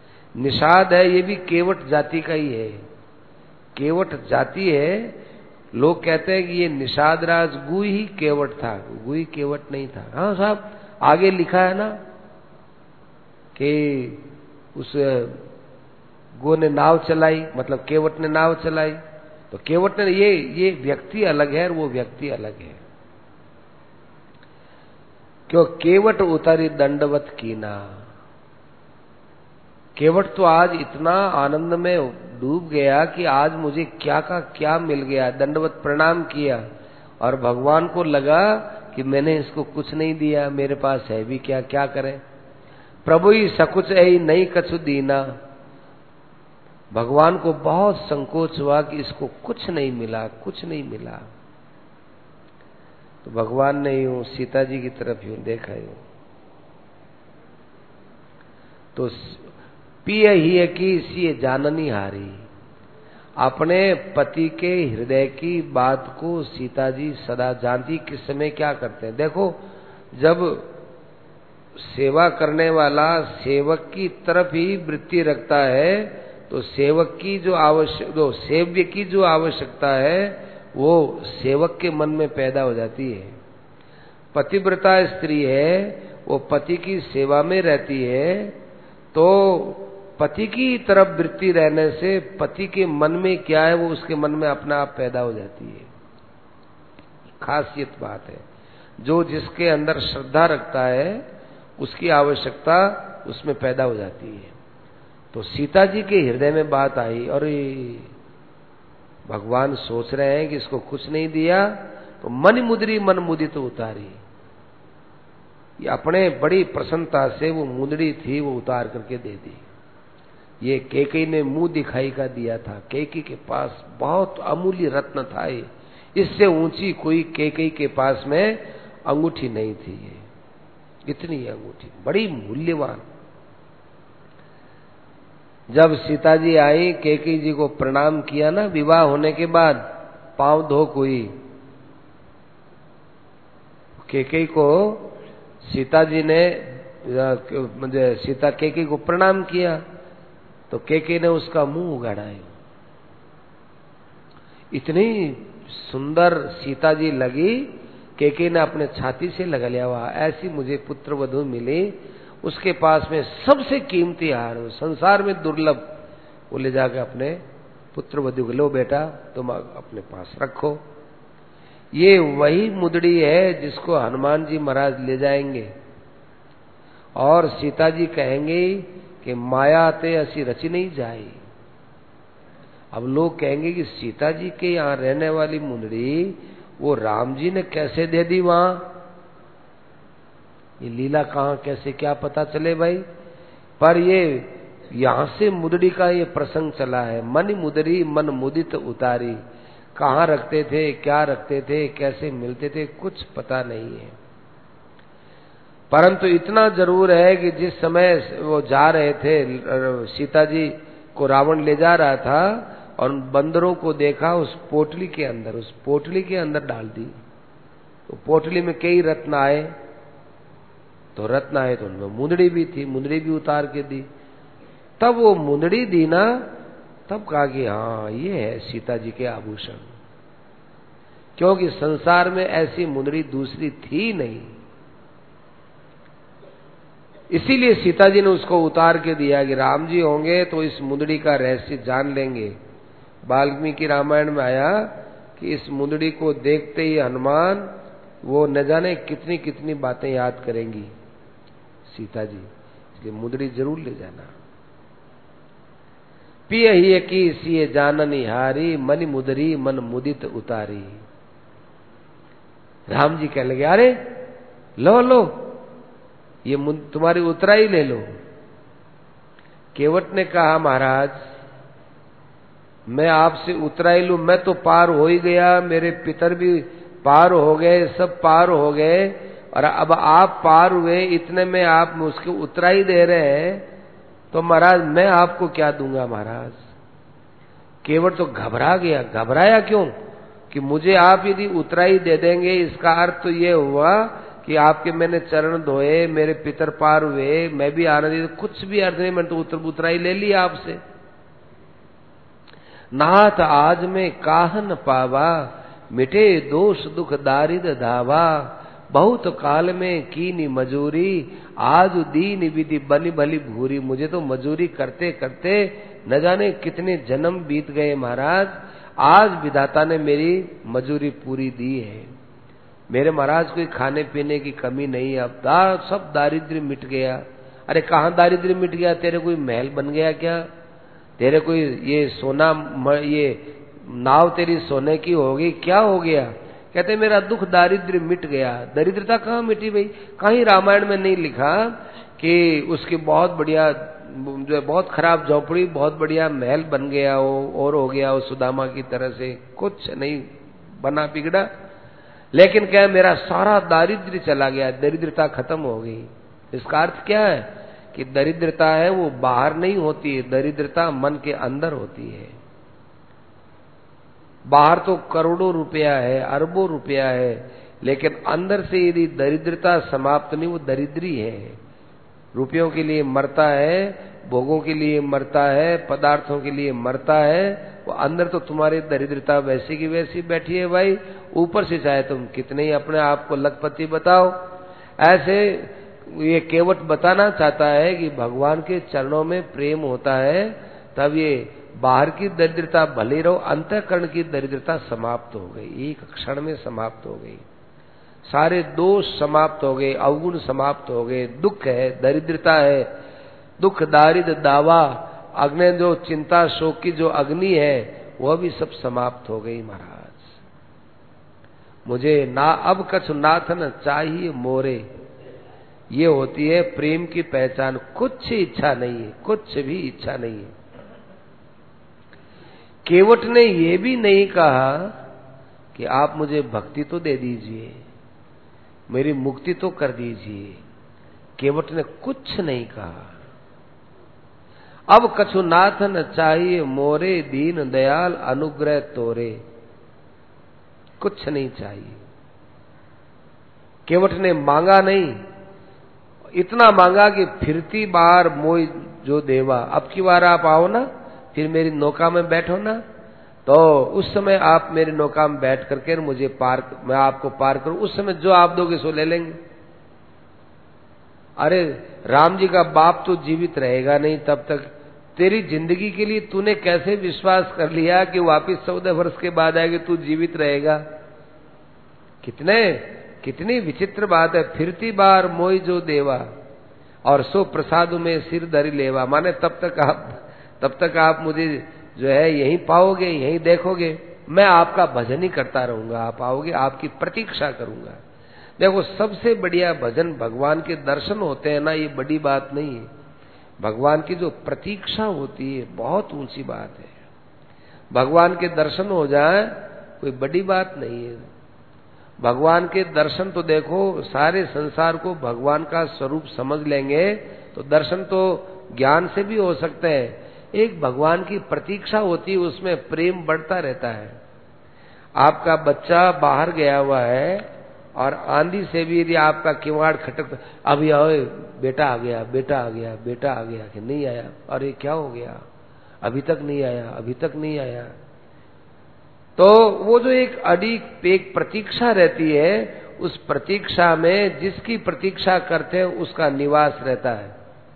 निषाद है ये भी केवट जाति का ही है। केवट जाति है, लोग कहते हैं कि ये निषाद राज गु ही केवट था, गु ही केवट नहीं था। हाँ साहब, आगे लिखा है ना कि उस गो ने नाव चलाई, मतलब केवट ने नाव चलाई। तो केवट ने, ये ये व्यक्ति अलग है और वो व्यक्ति अलग है। क्यों? केवट उतारी दंडवत कीना। केवट तो आज इतना आनंद में डूब गया कि आज मुझे क्या का क्या मिल गया, दंडवत प्रणाम किया और भगवान को लगा कि मैंने इसको कुछ नहीं दिया, मेरे पास है भी क्या, क्या करें। प्रभु ही सकुच ऐ नहीं कछु दीना। भगवान को बहुत संकोच हुआ कि इसको कुछ नहीं मिला, कुछ नहीं मिला। तो भगवान ने यूं सीता जी की तरफ यूं देखा, यूं तो पिय ही की सी जाननी हारी। अपने पति के हृदय की बात को सीता जी सदा जानती, किस समय क्या करते हैं। देखो, जब सेवा करने वाला सेवक की तरफ ही वृत्ति रखता है तो सेवक की जो आवश्यक जो सेव्य की जो आवश्यकता है वो सेवक के मन में पैदा हो जाती है। पतिव्रता स्त्री है, वो पति की सेवा में रहती है, तो पति की तरफ वृत्ति रहने से पति के मन में क्या है वो उसके मन में अपना आप पैदा हो जाती है। खासियत बात है। जो जिसके अंदर श्रद्धा रखता है उसकी आवश्यकता उसमें पैदा हो जाती है। तो सीता जी के हृदय में बात आई, और भगवान सोच रहे हैं कि इसको कुछ नहीं दिया, तो मन मुद्री मन मुदित उतारी। ये अपने बड़ी प्रसन्नता से वो मुंदड़ी थी वो उतार करके दे दी। ये कैकेयी ने मुंह दिखाई का दिया था। कैकेयी के पास बहुत अमूल्य रत्न था, ये इससे ऊंची कोई कैकेयी के पास में अंगूठी नहीं थी। ये इतनी अंगूठी बड़ी मूल्यवान। जब सीता जी आई, कैकेयी जी को प्रणाम किया ना, विवाह होने के बाद पांव धो कोई, कैकेयी को सीता जी ने मुझे सीता कैकेयी को प्रणाम किया तो कैकेयी ने उसका मुंह उगाड़ा। इतनी सुंदर सीता जी लगी, कैकेयी ने अपने छाती से लगा लिया, हुआ ऐसी मुझे पुत्र वधू मिली, उसके पास में सबसे कीमती हार, संसार में दुर्लभ, वो ले जाकर अपने पुत्र वधू को, लो बेटा तुम अपने पास रखो। ये वही मुदड़ी है जिसको हनुमान जी महाराज ले जाएंगे और सीता जी कहेंगे कि माया ते ऐसी रची नहीं जाए। अब लोग कहेंगे कि सीता जी के यहाँ रहने वाली मुंदड़ी वो राम जी ने कैसे दे दी वहां, ये लीला कहां कैसे क्या पता चले भाई। पर ये यहां से मुदड़ी का ये प्रसंग चला है, मन मुदरी मन मुदित उतारी। कहाँ रखते थे, क्या रखते थे, कैसे मिलते थे, कुछ पता नहीं है। परंतु इतना जरूर है कि जिस समय वो जा रहे थे, सीता जी को रावण ले जा रहा था और बंदरों को देखा उस पोटली के अंदर, उस पोटली के अंदर डाल दी। तो पोटली में कई रत्न आए, तो रत्न आए तो उनमें मुंदड़ी भी थी, मुंदड़ी भी उतार के दी। तब वो मुंदड़ी दी ना, तब कहा कि हाँ ये है सीता जी के आभूषण, क्योंकि संसार में ऐसी मुंदड़ी दूसरी थी नहीं। इसीलिए सीता जी ने उसको उतार के दिया कि राम जी होंगे तो इस मुंदड़ी का रहस्य जान लेंगे। वाल्मीकि रामायण में आया कि इस मुंदड़ी को देखते ही हनुमान वो न जाने कितनी कितनी बातें याद करेंगी सीता जी, इसलिए मुंदड़ी जरूर ले जाना। पिय ही की सिए जाननी हारी, मन मुदरी मन मुदित उतारी। राम जी कहने लगे, अरे लो लो ये तुम्हारी उतराई ले लो। केवट ने कहा, महाराज मैं आपसे उतराई लूं, मैं तो पार हो ही गया, मेरे पितर भी पार हो गए, सब पार हो गए, और अब आप पार हुए, इतने में आप मुझको उतराई दे रहे हैं, तो महाराज मैं आपको क्या दूंगा महाराज। केवट तो घबरा गया। घबराया क्यों? कि मुझे आप यदि उतराई दे देंगे, इसका अर्थ तो ये हुआ कि आपके मैंने चरण धोए, मेरे पितर पार हुए, मैं भी आनंदित, कुछ भी अर्थ नहीं, मैंने तो उतर उतराई ले ली आपसे। नाथ आज में काहन पावा, मिटे दोष दुख दारिद धावा, बहुत काल में कीनी मजूरी, आज दीन विधि बनी भली भूरी। मुझे तो मजूरी करते करते न जाने कितने जन्म बीत गए महाराज, आज विधाता ने मेरी मजूरी पूरी दी है। मेरे महाराज कोई खाने पीने की कमी नहीं, अब दा, सब दारिद्र्य मिट गया। अरे कहाँ दारिद्र्य मिट गया? तेरे कोई महल बन गया क्या? तेरे कोई ये सोना ये नाव तेरी सोने की होगी क्या? हो गया? कहते मेरा दुख दारिद्र्य मिट गया। दरिद्रता कहाँ मिटी भाई? कहीं रामायण में नहीं लिखा कि उसकी बहुत बढ़िया जो है बहुत खराब झोपड़ी बहुत बढ़िया महल बन गया हो और हो गया हो सुदामा की तरह से। कुछ नहीं बना बिगड़ा, लेकिन क्या मेरा सारा दारिद्र्य चला गया, दरिद्रता खत्म हो गई। इसका अर्थ क्या है कि दरिद्रता है वो बाहर नहीं होती है, दरिद्रता मन के अंदर होती है। बाहर तो करोड़ों रुपया है, अरबों रुपया है, लेकिन अंदर से यदि दरिद्रता समाप्त नहीं, वो दरिद्री है। रुपयों के लिए मरता है, भोगों के लिए मरता है, पदार्थों के लिए मरता है, वो अंदर तो तुम्हारी दरिद्रता वैसी की वैसी बैठी है भाई। ऊपर से चाहे तुम कितने ही अपने आप को लखपति बताओ। ऐसे ये केवट बताना चाहता है कि भगवान के चरणों में प्रेम होता है, तब ये बाहर की दरिद्रता भले रहो, अंतःकरण की दरिद्रता समाप्त हो गई, एक क्षण में समाप्त हो गई। सारे दोष समाप्त हो गए, अवगुण समाप्त हो गए, दुख है, दरिद्रता है, दुख दारिद दावा, अग्नि जो चिंता शोक की जो अग्नि है वह भी सब समाप्त हो गई महाराज। मुझे ना अब कछु नाथन चाहिए मोरे, ये होती है प्रेम की पहचान। कुछ इच्छा नहीं है, कुछ भी इच्छा नहीं है। केवट ने ये भी नहीं कहा कि आप मुझे भक्ति तो दे दीजिए, मेरी मुक्ति तो कर दीजिए। केवट ने कुछ नहीं कहा। अब कछु नाथन चाहिए मोरे, दीन दयाल अनुग्रह तोरे। कुछ नहीं चाहिए। केवट ने मांगा नहीं, इतना मांगा कि फिरती बार मोई जो देवा, अब की बार आप आओ ना, फिर मेरी नौका में बैठो ना, तो उस समय आप मेरी नौका में बैठ करके मुझे पार, मैं आपको पार करूं, उस समय जो आप दोगे सो ले लेंगे। अरे राम जी का बाप तो जीवित रहेगा नहीं तब तक, तेरी जिंदगी के लिए तूने कैसे विश्वास कर लिया कि वापिस चौदह वर्ष के बाद आएगा तू जीवित रहेगा? कितने कितनी विचित्र बात है। फिरती बार मोई जो देवा और सो प्रसादु में सिर धरी लेवा, माने तब तक आप तब तक आप मुझे जो है यहीं पाओगे, यहीं देखोगे, मैं आपका भजन ही करता रहूंगा। आप आओगे, आपकी प्रतीक्षा करूंगा। देखो सबसे बढ़िया भजन भगवान के दर्शन होते हैं ना, ये बड़ी बात नहीं है। भगवान की जो प्रतीक्षा होती है बहुत ऊंची बात है। भगवान के दर्शन हो जाए कोई बड़ी बात नहीं है। भगवान के दर्शन तो देखो सारे संसार को भगवान का स्वरूप समझ लेंगे तो दर्शन तो ज्ञान से भी हो सकते हैं। एक भगवान की प्रतीक्षा होती है, उसमें प्रेम बढ़ता रहता है। आपका बच्चा बाहर गया हुआ है और आंधी से भी यदि आपका किवाड़ खटक, अभी आओ बेटा आ गया, बेटा आ गया, बेटा आ गया, कि नहीं आया, अरे क्या हो गया, अभी तक नहीं आया, अभी तक नहीं आया, तो वो जो एक अडिग एक प्रतीक्षा रहती है, उस प्रतीक्षा में जिसकी प्रतीक्षा करते हैं उसका निवास रहता है।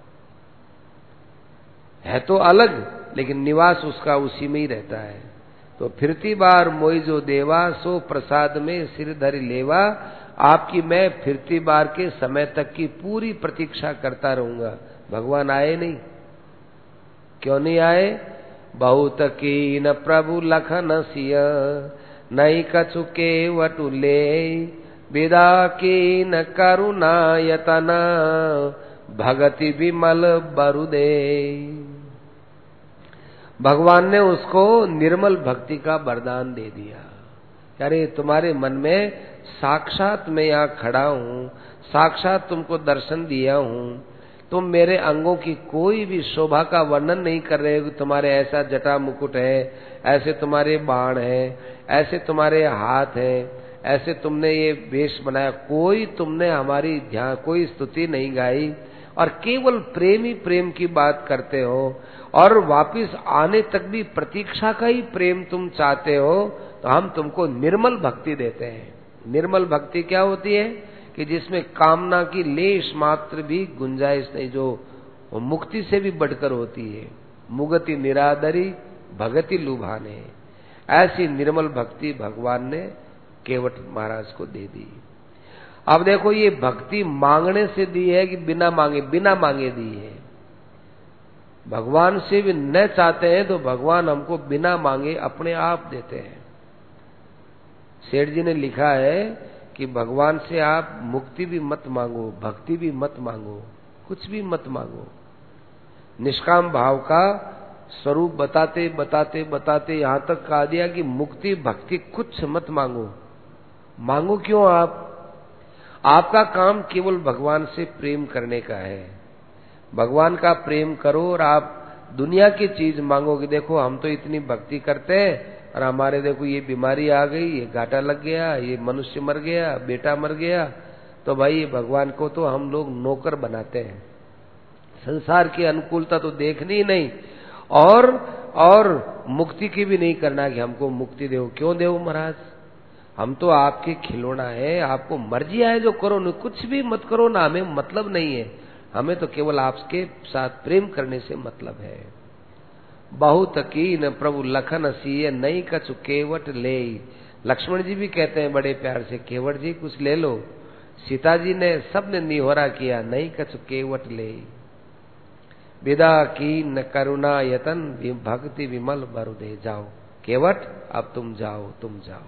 है तो अलग, लेकिन निवास उसका उसी में ही रहता है। तो फिरती बार मोई जो देवा, सो प्रसाद में सिर धरि लेवा। आपकी मैं फिरती बार के समय तक की पूरी प्रतीक्षा करता रहूंगा। भगवान आए नहीं, क्यों नहीं आए? बहुत कीन प्रभु लखन सिय, नहीं कछु केवटु ले, विदा कीन करुणा यतन, भगति विमल बरुदे। भगवान ने उसको निर्मल भक्ति का वरदान दे दिया। अरे तुम्हारे मन में साक्षात मैं यहाँ खड़ा हूँ, साक्षात तुमको दर्शन दिया हूँ, तुम मेरे अंगों की कोई भी शोभा का वर्णन नहीं कर रहे हो कि तुम्हारे ऐसा जटा मुकुट है, ऐसे तुम्हारे बाण है, ऐसे तुम्हारे हाथ है, ऐसे तुमने ये वेश बनाया, कोई तुमने हमारी ध्यान कोई स्तुति नहीं गाई और केवल प्रेम ही प्रेम की बात करते हो और वापिस आने तक भी प्रतीक्षा का ही प्रेम तुम चाहते हो, तो हम तुमको निर्मल भक्ति देते हैं। निर्मल भक्ति क्या होती है कि जिसमें कामना की लेश मात्र भी गुंजाइश नहीं, जो मुक्ति से भी बढ़कर होती है। मुगति निरादरी भगति लुभाने, ऐसी निर्मल भक्ति भगवान ने केवट महाराज को दे दी। अब देखो ये भक्ति मांगने से दी है कि बिना मांगे? बिना मांगे दी है। भगवान से भी न चाहते हैं तो भगवान हमको बिना मांगे अपने आप देते हैं। सेठ जी ने लिखा है कि भगवान से आप मुक्ति भी मत मांगो, भक्ति भी मत मांगो, कुछ भी मत मांगो। निष्काम भाव का स्वरूप बताते बताते बताते यहां तक कहा दिया कि मुक्ति भक्ति कुछ मत मांगो। मांगो क्यों? आप आपका काम केवल भगवान से प्रेम करने का है। भगवान का प्रेम करो और आप दुनिया की चीज मांगोगे। देखो हम तो इतनी भक्ति करते हैं और हमारे देखो ये बीमारी आ गई, ये घाटा लग गया, ये मनुष्य मर गया, बेटा मर गया, तो भाई भगवान को तो हम लोग नौकर बनाते हैं। संसार की अनुकूलता तो देखनी ही नहीं और और मुक्ति की भी नहीं करना कि हमको मुक्ति दो। क्यों दो महाराज? हम तो आपके खिलौना है, आपको मर्जी आए जो करो, नहीं कुछ भी मत करो ना, हमें मतलब नहीं है। हमें तो केवल आपके साथ प्रेम करने से मतलब है। बहुत कीन प्रभु लखन सीय नहीं कछु केवट ले। लक्ष्मण जी भी कहते हैं बड़े प्यार से, केवट जी कुछ ले लो। सीता जी ने सबने निहोरा किया, नहीं कछु केवट ले। विदा की न करुणा यतन भक्ति विमल बरुदे। जाओ केवट, अब तुम जाओ, तुम जाओ।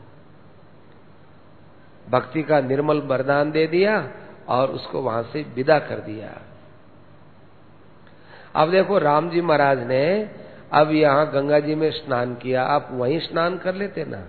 भक्ति का निर्मल वरदान दे दिया और उसको वहां से विदा कर दिया। अब देखो राम जी महाराज ने अब यहाँ गंगा जी में स्नान किया, आप वहीं स्नान कर लेते ना।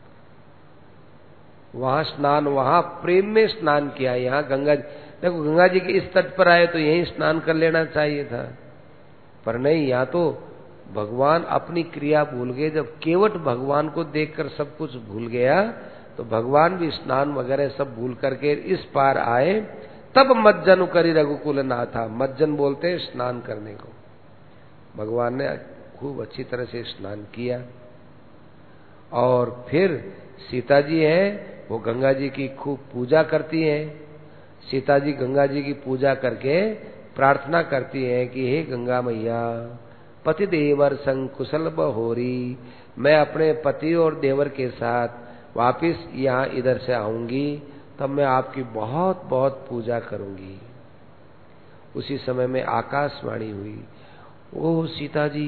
वहां स्नान, वहां प्रेम में स्नान किया। यहाँ गंगा जी, देखो गंगा जी के इस तट पर आए तो यहीं स्नान कर लेना चाहिए था, पर नहीं, यहाँ तो भगवान अपनी क्रिया भूल गए। जब केवट भगवान को देखकर सब कुछ भूल गया तो भगवान भी स्नान वगैरह सब भूल करके इस पार आए। तब मज्जन करी रघुकुल ना था। मज्जन बोलते हैं स्नान करने को। भगवान ने खूब अच्छी तरह से स्नान किया और फिर सीता जी है वो गंगा जी की खूब पूजा करती हैं। सीता जी गंगा जी की पूजा करके प्रार्थना करती हैं कि हे गंगा मैया, पति देवर संग कुशल बहोरी, मैं अपने पति और देवर के साथ वापिस यहाँ इधर से आऊंगी, तब मैं आपकी बहुत बहुत पूजा करूंगी। उसी समय में आकाशवाणी हुई, ओ सीता जी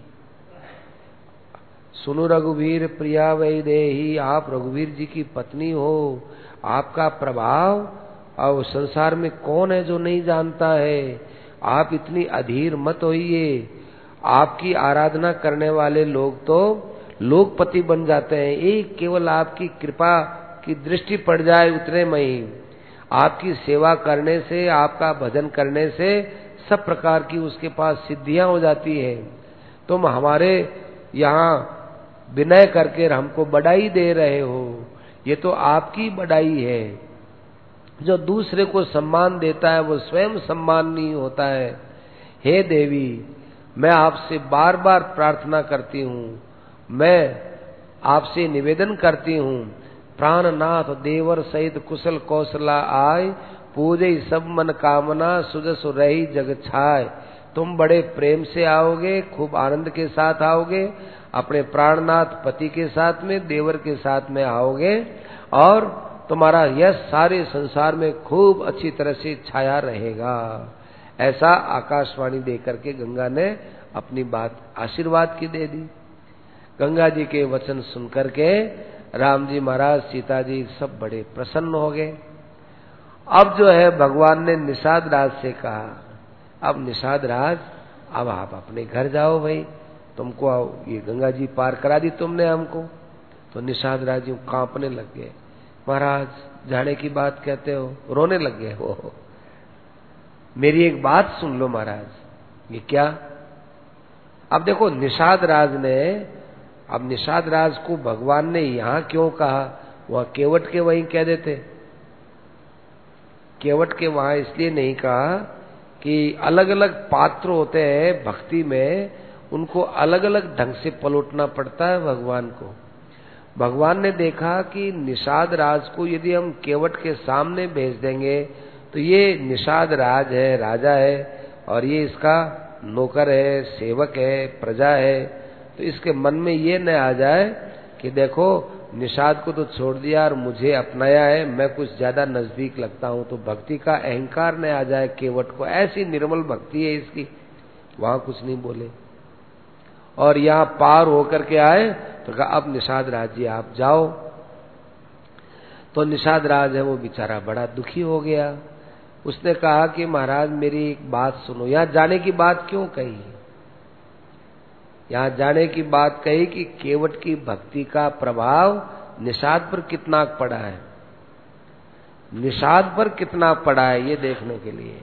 सुनो, रघुवीर प्रिया वैदेही, आप रघुवीर जी की पत्नी हो। आपका प्रभाव और संसार में कौन है जो नहीं जानता है। आप इतनी अधीर मत होइए। आपकी आराधना करने वाले लोग तो लोकपति बन जाते हैं। एक केवल आपकी कृपा की दृष्टि पड़ जाए उतने में ही आपकी सेवा करने से, आपका भजन करने से सब प्रकार की उसके पास सिद्धियां हो जाती है। तुम हमारे यहाँ विनय करके हमको बड़ाई दे रहे हो, ये तो आपकी बड़ाई है। जो दूसरे को सम्मान देता है वो स्वयं सम्मान नहीं होता है। हे देवी, मैं आपसे बार बार प्रार्थना करती हूँ, मैं आपसे निवेदन करती हूँ, प्राणनाथ देवर सहित कुशल कौशला आय, पूजे सब मन कामना सुजस रही जग छाय। तुम बड़े प्रेम से आओगे, खूब आनंद के साथ आओगे, अपने प्राणनाथ पति के साथ में, देवर के साथ में आओगे और तुम्हारा यश सारे संसार में खूब अच्छी तरह से छाया रहेगा। ऐसा आकाशवाणी देकर के गंगा ने अपनी बात आशीर्वाद की दे दी। गंगा जी के वचन सुनकर के राम जी महाराज, सीता जी सब बड़े प्रसन्न हो गए। अब जो है भगवान ने निषाद राज से कहा, अब निषाद राज अब आप अपने घर जाओ भाई, तुमको ये गंगा जी पार करा दी तुमने हमको। तो निषाद राज यूं कांपने लग गए, महाराज जाने की बात कहते हो, रोने लग गए हो। मेरी एक बात सुन लो महाराज। ये क्या? अब देखो निषाद राज ने, अब निषाद राज को भगवान ने यहां क्यों कहा, वह केवट के वहीं कह देते। केवट के वहां इसलिए नहीं कहा कि अलग अलग पात्र होते हैं भक्ति में, उनको अलग अलग ढंग से पलटना पड़ता है भगवान को। भगवान ने देखा कि निषाद राज को यदि हम केवट के सामने भेज देंगे तो ये निषाद राज है, राजा है, और ये इसका नौकर है, सेवक है, प्रजा है, तो इसके मन में ये न आ जाए कि देखो निषाद को तो छोड़ दिया और मुझे अपनाया है, मैं कुछ ज्यादा नजदीक लगता हूं, तो भक्ति का अहंकार न आ जाए केवट को, ऐसी निर्मल भक्ति है इसकी। वहां कुछ नहीं बोले और यहाँ पार होकर के आए तो कहा अब निषाद राज जी आप जाओ। तो निषाद राज है वो बेचारा बड़ा दुखी हो गया। उसने कहा कि महाराज मेरी एक बात सुनो। यहाँ जाने की बात क्यों कही? यहाँ जाने की बात कही कि केवट की भक्ति का प्रभाव निषाद पर कितना पड़ा है, निषाद पर कितना पड़ा है ये देखने के लिए।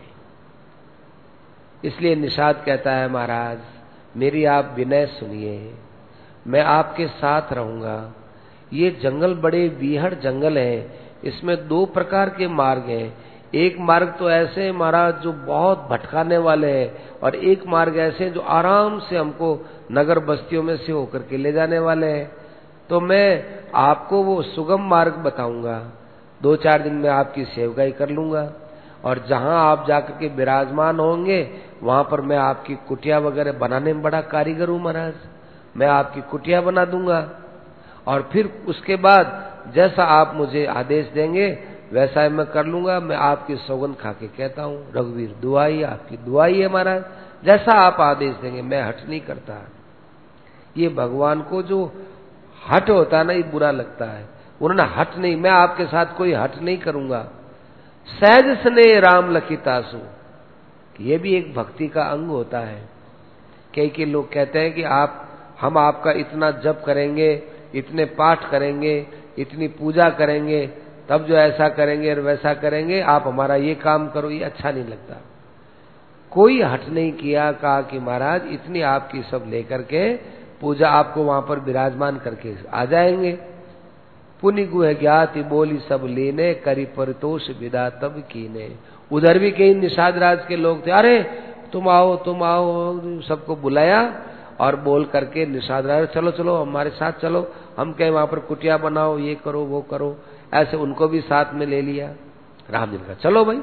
इसलिए निषाद कहता है महाराज मेरी आप विनय सुनिए, मैं आपके साथ रहूंगा। ये जंगल बड़े बीहड़ जंगल है, इसमें दो प्रकार के मार्ग हैं। एक मार्ग तो ऐसे हैं महाराज जो बहुत भटकाने वाले हैं, और एक मार्ग ऐसे हैं जो आराम से हमको नगर बस्तियों में से होकर के ले जाने वाले हैं। तो मैं आपको वो सुगम मार्ग बताऊंगा, दो चार दिन में आपकी सेवकाई कर लूंगा, और जहां आप जाकर के विराजमान होंगे वहां पर मैं आपकी कुटिया वगैरह बनाने में बड़ा कारीगर हूं महाराज, मैं आपकी कुटिया बना दूंगा, और फिर उसके बाद जैसा आप मुझे आदेश देंगे वैसा ही मैं कर लूंगा। मैं आपकी सौगंध खा के कहता हूँ, रघुवीर दुआई आपकी दुआई है महाराज, जैसा आप आदेश देंगे, मैं हट नहीं करता। ये भगवान को जो हट होता है ना ये बुरा लगता है। उन्होंने हट नहीं, मैं आपके साथ कोई हट नहीं करूंगा। सहज स्नेह राम लखितासु, ये भी एक भक्ति का अंग होता है। कई कई लोग कहते हैं कि आप हम आपका इतना जप करेंगे, इतने पाठ करेंगे, इतनी पूजा करेंगे, तब जो ऐसा करेंगे और वैसा करेंगे, आप हमारा ये काम करो, ये अच्छा नहीं लगता। कोई हट नहीं किया, कहा कि महाराज इतनी आपकी सब लेकर के पूजा आपको वहां पर विराजमान करके आ जाएंगे। पुनि गुह ज्ञाति बोली सब लेने, करी परितोष विदा तब कीने। उधर भी कई निषाद राज के लोग थे, अरे तुम आओ तुम आओ, सबको बुलाया और बोल करके निषाद राज चलो चलो हमारे साथ चलो, हम कहे वहां पर कुटिया बनाओ, ये करो वो करो, ऐसे उनको भी साथ में ले लिया। राम जी ने कहा चलो भाई।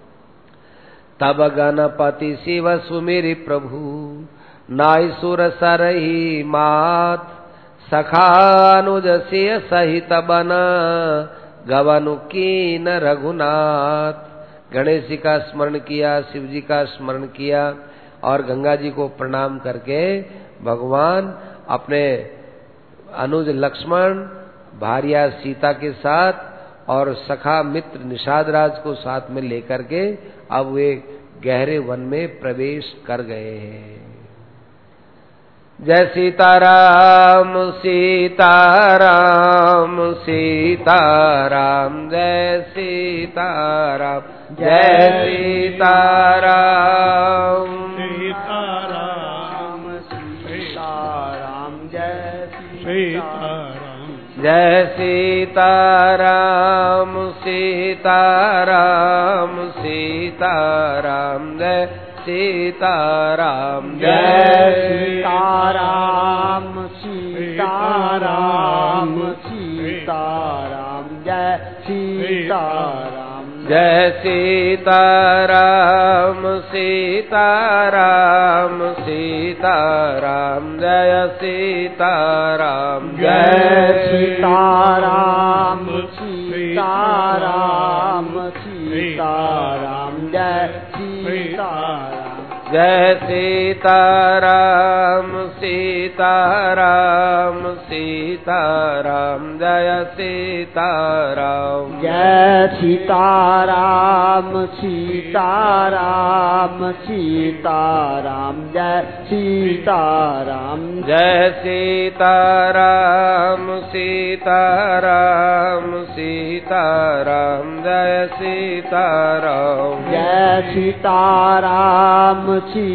तब गणपति शिव सुमेरि प्रभु, नाई सुर सरही मात, सखानुज से सहित बन, गवनु कीन रघुनाथ। गणेश जी का स्मरण किया, शिव जी का स्मरण किया, और गंगा जी को प्रणाम करके भगवान अपने अनुज लक्ष्मण, भार्या सीता के साथ और सखा मित्र निषाद राज को साथ में लेकर के अब वे गहरे वन में प्रवेश कर गए हैं। जय सीताराम सीताराम सीताराम, जय सीताराम जय सीताराम सीताराम सीताराम जय सीताराम, जय सीताराम सीताराम सीताराम, जय सीताराम जय सीताराम सीताराम सीताराम, जय सीताराम जय सीताराम सीताराम सीताराम, जय सीताराम जय सीताराम सीताराम सीताराम, जय सीताराम जय सीताराम सीताराम सीताराम, जय सीताराम जय सीताराम सीताराम सीताराम, जय सीताराम जय सीताराम सीताराम सीताराम, जय सीताराम जय सीताराम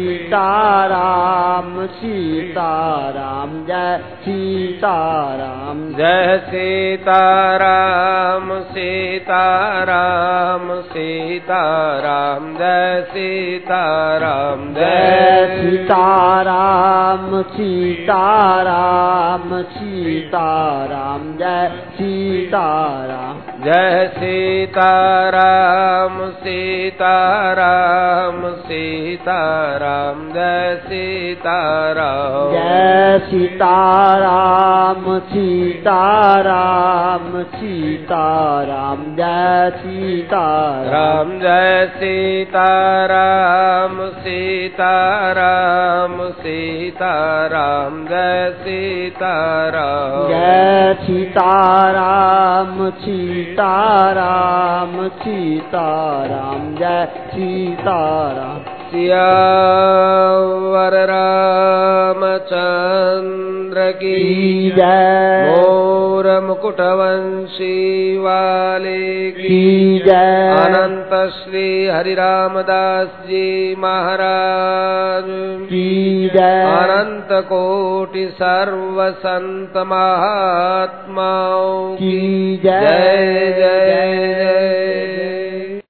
सीताराम सीताराम, जय सीताराम जय सीताराम सीताराम सीताराम जय सीताराम जय सीताराम सीताराम सीताराम जय सीताराम जय सीताराम सीताराम सीताराम जय सीताराम जय सीताराम सीताराम सीताराम जय सीताराम जय सीताराम सीताराम सीताराम जय सीताराम जय सीताराम सीताराम सीताराम जय सीताराम सियावर रामचंद्र की जय मोर मुकुटवंशी वाले की जय अनंत श्री हरि रामदास जी महाराज की जय अनंत कोटि सर्व संत महात्माओं की जय जय जय जय